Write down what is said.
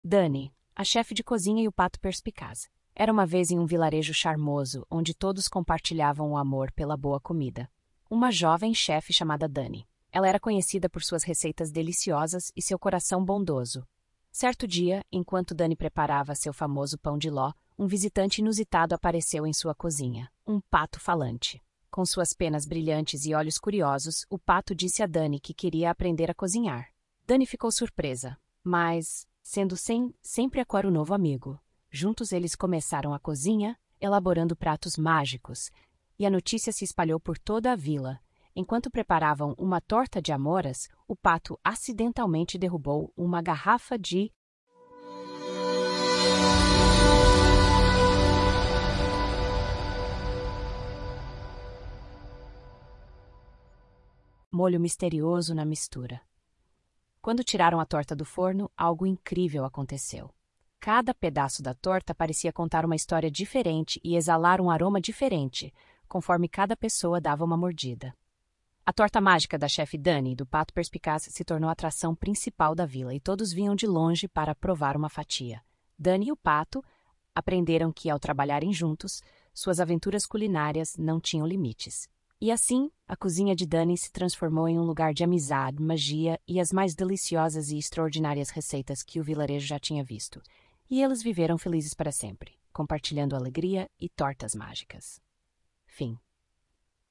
Dani, a chefe de cozinha e o pato perspicaz. Era uma vez em um vilarejo charmoso, onde todos compartilhavam o amor pela boa comida. Uma jovem chefe chamada Dani. Ela era conhecida por suas receitas deliciosas e seu coração bondoso. Certo dia, enquanto Dani preparava seu famoso pão de ló, um visitante inusitado apareceu em sua cozinha. Um pato falante. Com suas penas brilhantes e olhos curiosos, o pato disse a Dani que queria aprender a cozinhar. Dani ficou surpresa, mas, sendo sempre acolher o novo amigo. Juntos eles começaram a cozinha, elaborando pratos mágicos, e a notícia se espalhou por toda a vila. Enquanto preparavam uma torta de amoras, o pato acidentalmente derrubou uma garrafa de molho misterioso na mistura. Quando tiraram a torta do forno, algo incrível aconteceu. Cada pedaço da torta parecia contar uma história diferente e exalar um aroma diferente, conforme cada pessoa dava uma mordida. A torta mágica da chefe Dani, do pato perspicaz, se tornou a atração principal da vila e todos vinham de longe para provar uma fatia. Dani e o pato aprenderam que, ao trabalharem juntos, suas aventuras culinárias não tinham limites. E assim, a cozinha de Dani se transformou em um lugar de amizade, magia e as mais deliciosas e extraordinárias receitas que o vilarejo já tinha visto. E eles viveram felizes para sempre, compartilhando alegria e tortas mágicas. Fim.